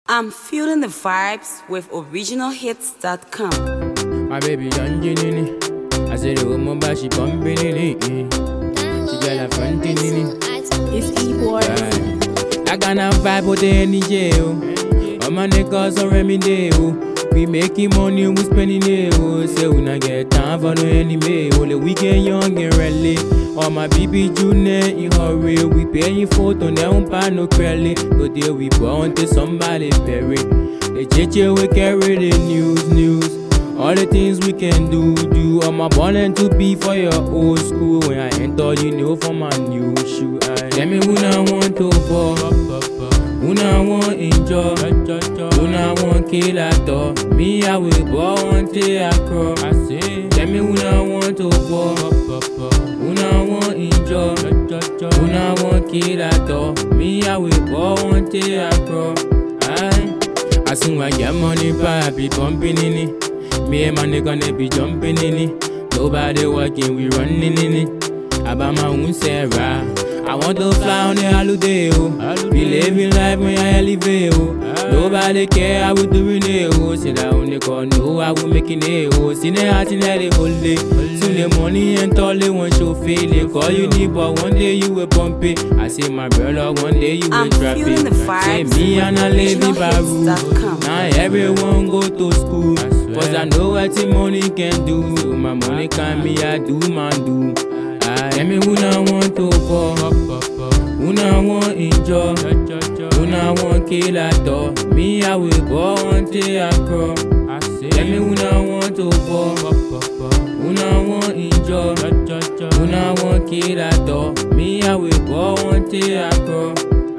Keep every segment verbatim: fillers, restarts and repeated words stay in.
I'm feeling the vibes with original hits dot com. My baby young nini, I said the woman but she bumping in it. She got a front in it. It's E-Boy. I got a vibe with the energy. All my niggas are me there. We making money, we spending it. Say we not get time for no enemy. Only weekend young and rally. All my baby junior in hurry. We paying photo, now we buy no credit. Today we born to somebody bury. The J J we carry the news, news. All the things we can do, do. All my ballin' to be for your old school. When I enter, you know, for my new shoe. I tell me who I want to ball, who I want enjoy, who I want kill at all. Me I will ball until I crawl. I say, tell me who I want to ball, who I want enjoy, who I want kill at all. Me I will ball until I crawl. I, as soon as I get money, I be pumping in it. Me and my nigga they be jumping in it. Nobody working, we running in it. About my own Sarah. I want to fly on the holiday, oh. Be living life when I elevate, oh. Nobody care how we doing it, oh. Say that on the call, no, I will making it, oh. See the heart in the whole day. Soon the money and all they want show fail. They call you deep, but one day you will pump it. I say my brother, one day you will trap it. Say me and I live in Baru. Now everyone go to school. Cause I know what the money can do. So my money can me, I do man do. I tell me who I want to fall, who I want enjoy, who I want kill at all. Me I will go until I crawl. Tell me who I want to fall, who I want enjoy, who I want kill at all. Me I will go until I crawl.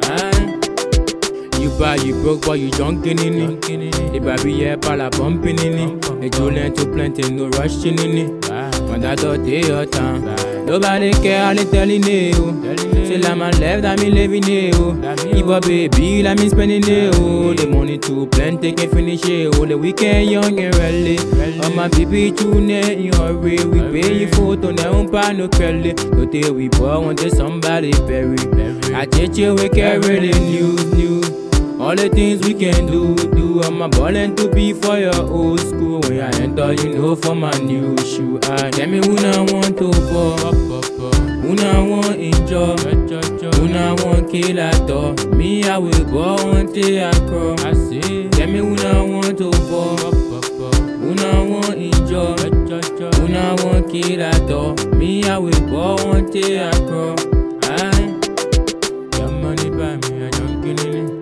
You bad, you broke, but you junkin' in it. The baby, yeah, pala bumping in it. The Julian to plenty, no rushing in it. When that thought they your time. Nobody care, how they telling you. Say like my left, that me living it. If a baby, that me spending it. The money too plenty, can't finish it. The weekend young and rally. All my baby junior in hurry. We pay you photo, now we buy no credit. Today we born until somebody bury. I teach you we carry the news, news. All the things we can do, do. I'm a ballin' to be for your old school. When I enter, you know, for my new shoe. I tell me who I want to ball, who I want enjoy, who I want kill at all. Me I will go until I crawl. I say, tell me who I want to ball, who I want enjoy, who I want kill at all. Me I will go until I crawl. I got money by me, I don't get it.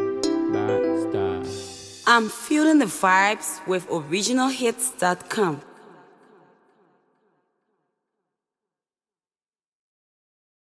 I'm feeling the vibes with original hits dot com.